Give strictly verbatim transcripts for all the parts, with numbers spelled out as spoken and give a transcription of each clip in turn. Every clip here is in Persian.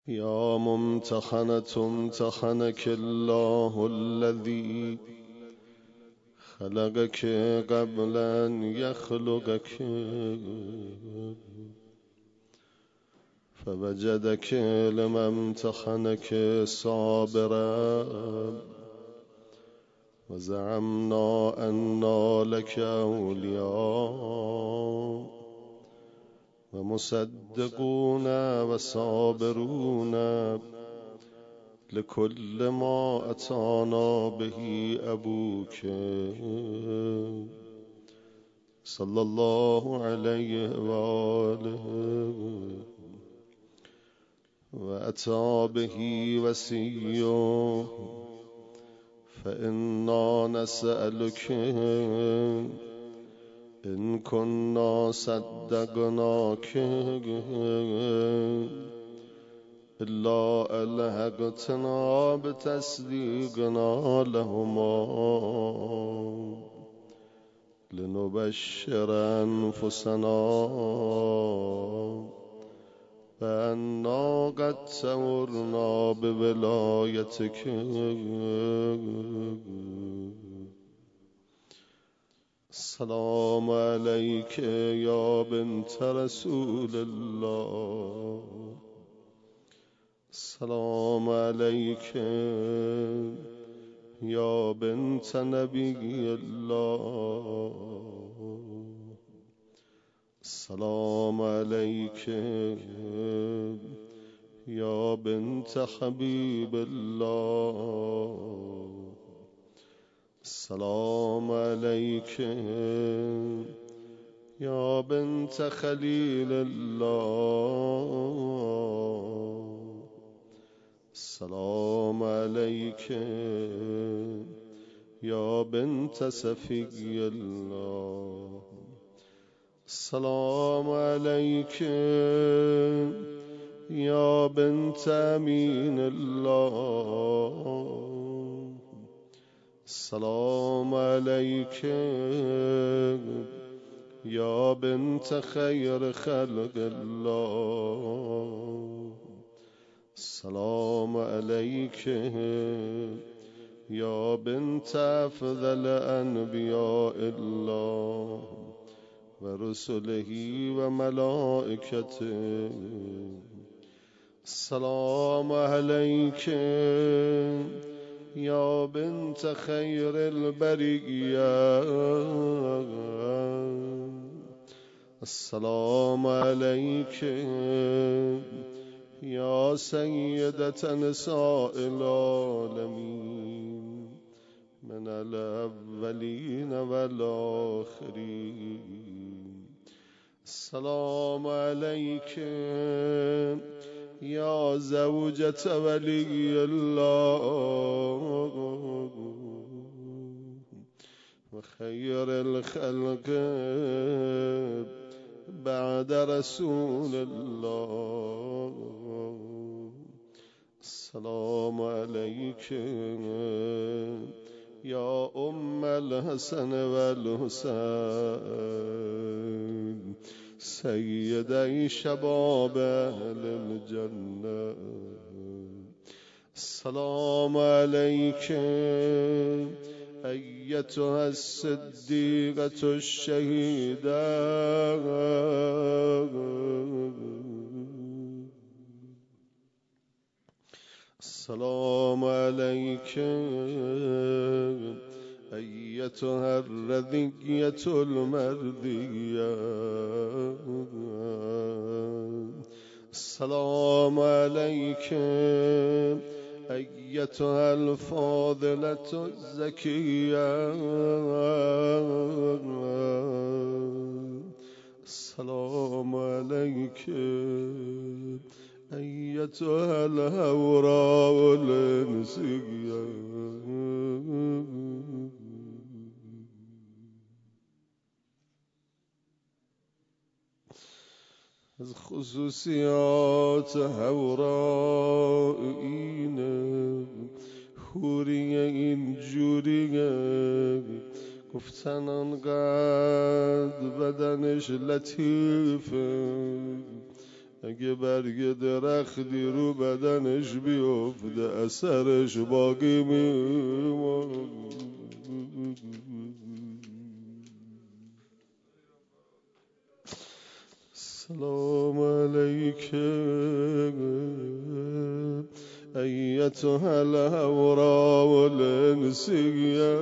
يا ممتحنة امتحنك الله الذي خلقك قبل أن يخلقك فوجدك لما امتحنك صابرا وزعمنا أنا لك أولياء ومصدقون وصابرون لكل ما أتانا به أبوك صلى الله عليه وآله وأتى به وسيه فإنا نسألك إن كنا صدقناك إلا ألهقتنا بتصديقنا لهما لنبشر أنفسنا فأنا قد سورنا بولايتك السلام عليك يا بنت رسول الله السلام عليك يا بنت نبي الله السلام عليك يا بنت حبيب الله السلام عليك يا بنت خليل الله السلام عليك يا بنت سفي الله السلام عليك يا بنت أمين الله السلام عليك يا بنت خير خلق الله السلام عليك يا بنت أفضل أنبياء الله ورسله وملائكته السلام عليك يا بنت خير البرية السلام عليك يا سيدة نساء العالمين من الأولين والآخرين السلام عليك يا زوجة ولي الله وخير الخلق بعد رسول الله السلام عليك يا أم الحسن والحسين سيدي شباب أهل الجنة السلام عليك أيتها الصديقة الشهيدة السلام عليك أيتها الرذية المرضية السلام عليك أيتها الفاضلة الزكية السلام عليك أيتها الهوراء الأنسية از خصوصیات هوراء اینه حوری اینجوریه گفتن انقدر بدنش لطیفه اگه برگ درختی رو بدنش بیفته اثرش باقی میمونه. سلام علیک ایتها الحوراء الانسیه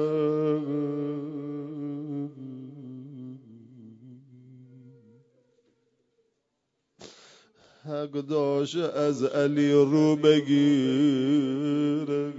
حق داشت از علی رو بگیره.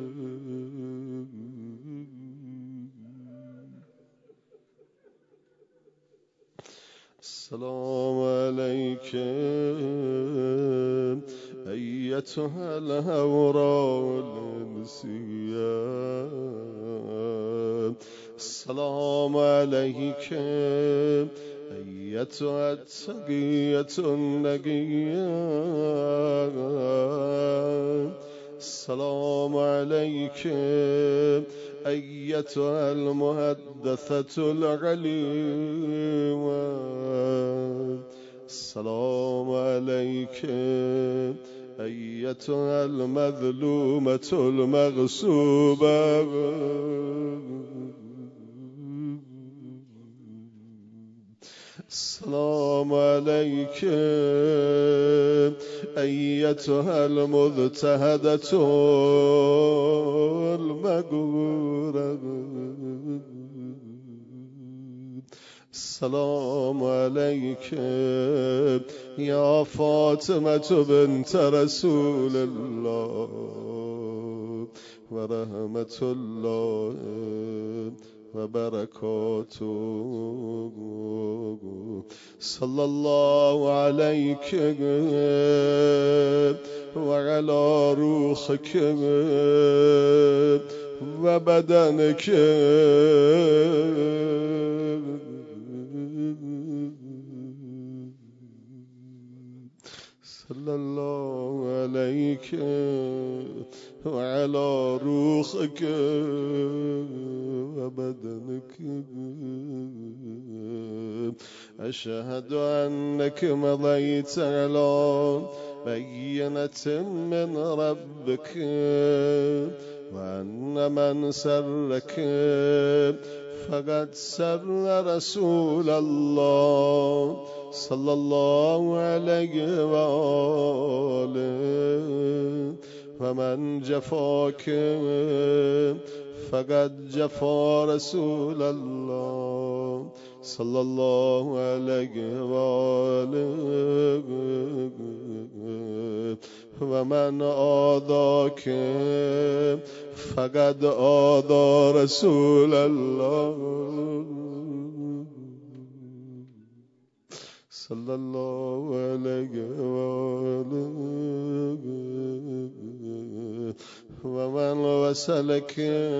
سلام علیک ایتها الحوراء الانسیه سلام علیک ایتها التقیة النقیة سلام علیک ایتها المحدثة العلیمة سلام علیک ایتها المظلومة المغصوبة سلام علیک ایتها المضطهدة المغرورة سلام علیک یا فاطمة بنت رسول الله و رحمت الله و برکاته صلی الله علیک و علی روحک و بدنک صلی الله علیک و علی روحک و بدنک اشهد انک مضیت علی بینة من ربک و ان من سرک فقد سر رسول الله صلی الله علیه و آله و من جفاک فقد جفا رسول الله صلی الله علیه و آله و من آذاک فقد آذا رسول الله صلی الله علیه و آله و من وصلک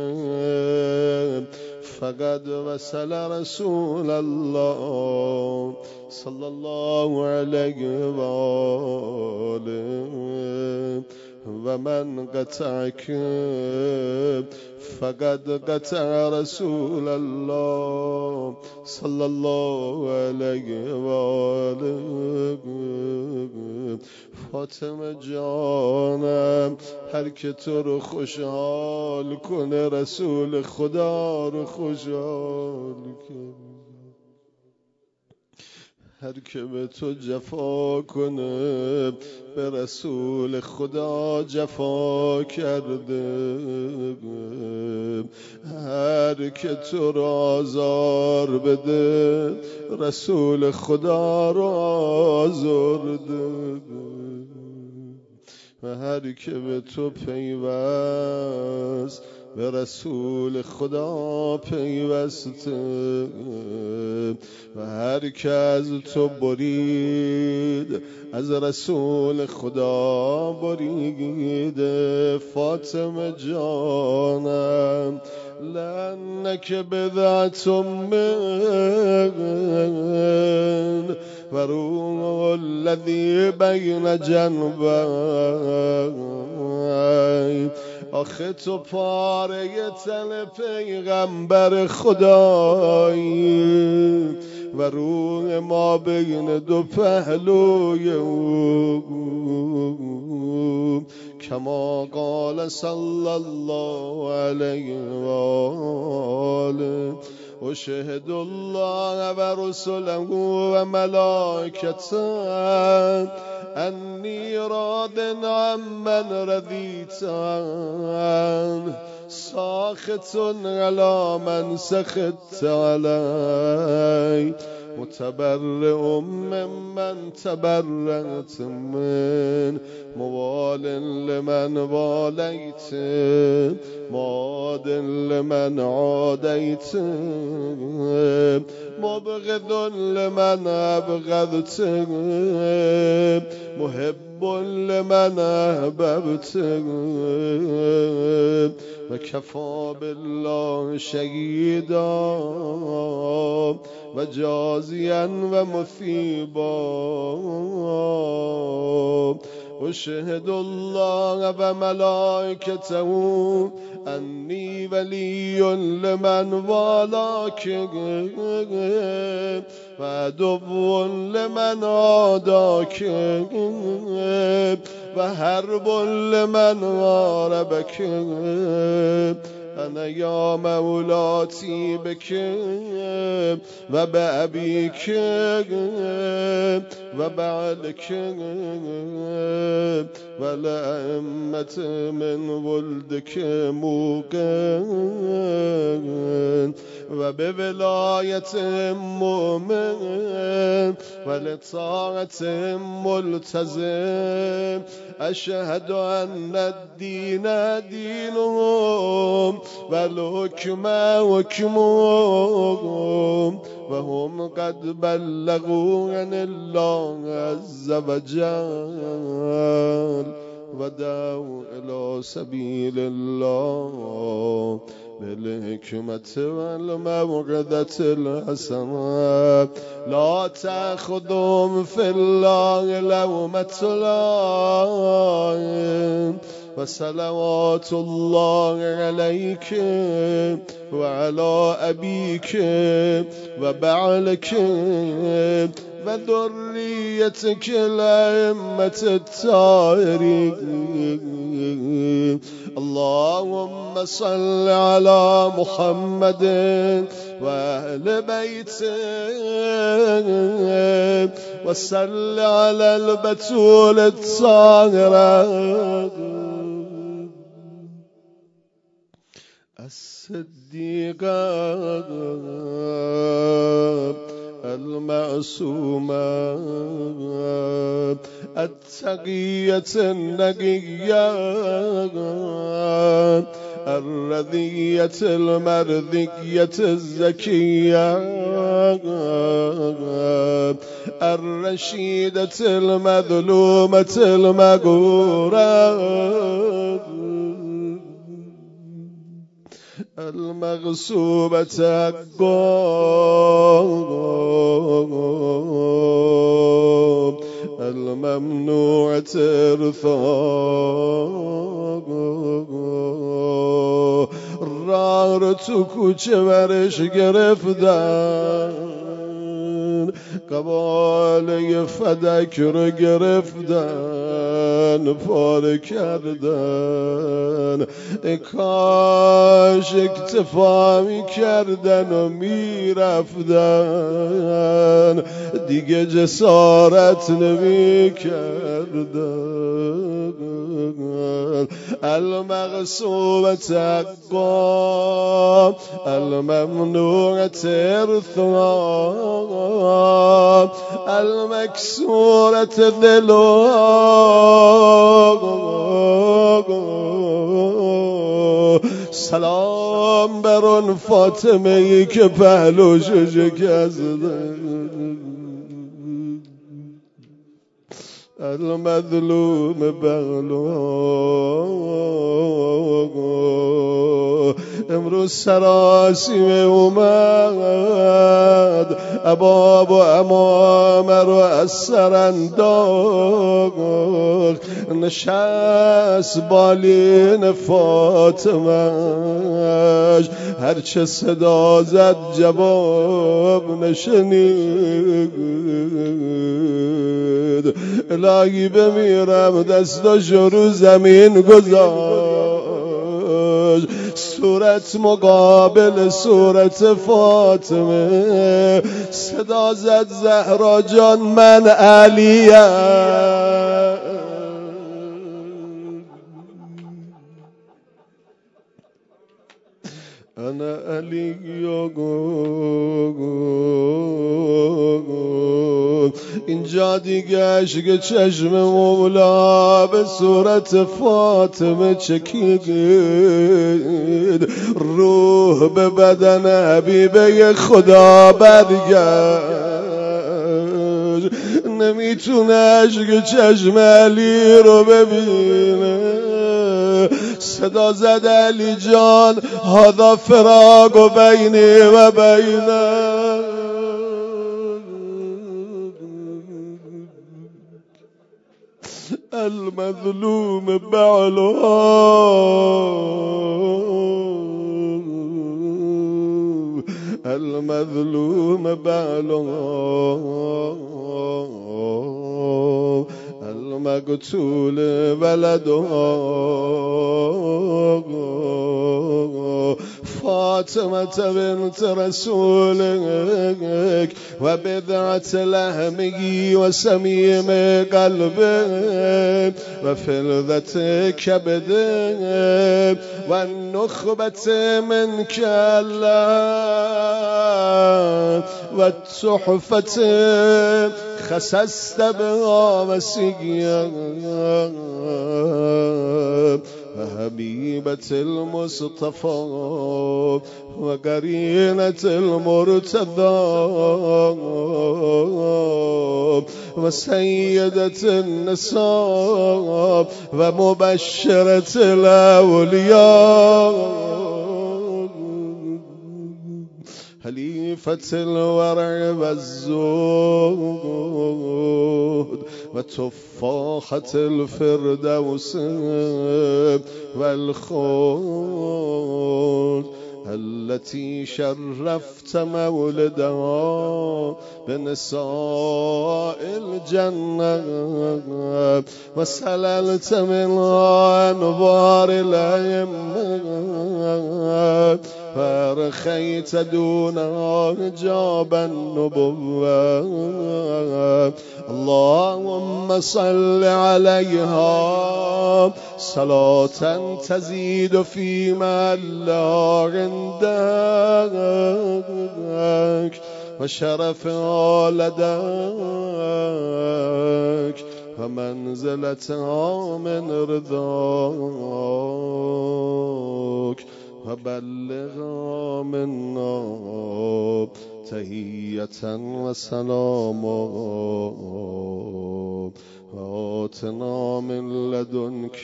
فقد وصل رسول الله صلی الله علیه و آله و من قطعک فقد قطع رسول الله صلی الله علیه و آله فاطمه جانم هر که تو رو خوشحال کنه رسول خدا رو خوشحال کنه هر که به تو جفا کنه به رسول خدا جفا کرده هر که تو رو آزار بده رسول خدا رو آزرده و هر که به تو پیوست به رسول خدا پیوسته و هر که از تو برید از رسول خدا بریده فاطمه جانم لأنك بضعة من و روح الذی بین جنبی آخه تو پاره تن پیغمبر خدایی و روح ما بین دو پهلوی او کما قال صلی الله علیه و آله اشهد الله و رسله و ملائکته انی راض عمن رضیت عنه ساخط علی من سخطت علی متبرئ ممن تبرأت من موال لمن والیت ماد لمن عادیت مبغض لمن ابغضت محب لمن احببت و کفا بالله شهیدا و جازیا و مثیبا اشهد الله و ملائکته انی ولی لمن والاک و عدو لمن عاداک و حرب لمن حاربک انا یا مولاتی بک و بابیک و بعلک و لأمت من ولدک موقن و به ولایت مؤمن و لطاعت ملتزم اشهد ان الدین دینهم و الحکم حکمهم و هم قد بلغوا عن الله عز وجل و دعوا الى سبیل الله بالحکمت والموعظة الحسنة لا تأخذهم في الله لومة لائم و صلوات الله علیک و علی ابیک و بعلک و ذریتک الائمة الطاهرین اللهم صل على محمد و اهل بیته و صل على البتول الطاهرة الصديقة المعصومة التقية النقية الرضية المرضية الزكية الرشيدة المظلومة المغورة المغصوبة القوم الممنوعة ارثا راه رو تو کوچه برش گرفتن قباله فدک رو گرفتن پاره کردن کاش اکتفا می کردن و می رفتن دیگه جسارت نمی کردن المغصوبة القوم الممنوعة ارثا المكسورة ذلها سلام بر اون فاطمه ای که پهلوش شکسته المظلوم بغلو امروز سراسیمه اومد اباب و امامه رو از سر انداخت نشست بالین فاطمهش هرچه صدا زد جواب نشنید الهی بمیرم دستاشو رو زمین گذاشت صورت مقابل صورت فاطمه صدا زد زهرا جان من علیم انا علی اینجا دیگه عشق چشم مولا به صورت فاطمه چکید روح به بدن حبیبه خدا برگشت نمیتونه عشق چشم علی رو ببینه صدا زد علی جان هذا فراق بینی و بینه المظلوم بعلها المظلوم بعلها المقتول ولدها فاطمة بنت رسولك وبضعة لحمه وسميم قلبه وفلذة كبده والنخبة منك الله والتحفة خسست بها وسقيا وحبيبة المصطفى وقرينة المرتضى وسيدة النساء ومبشرة الأولياء خليفة الورع والزهد وتفاحة الفردوس والخلد التي شرفت مولدها بنساء الجنة وسللت منها أنوار الأئمة فارخيت دونها حجاب النبوة اللهم صل عليها صلاة تزيد فيما لا عندك وشرفها لديك ومنزلتها من رضاك وبلغها منا تحية وسلاما وآتنا من لدنك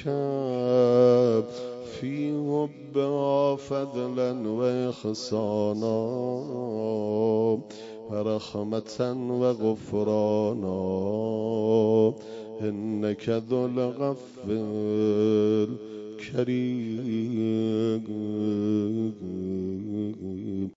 في حبها فضلا وإحسانا ورحمة وغفرانا إنك ذو العفو الكريم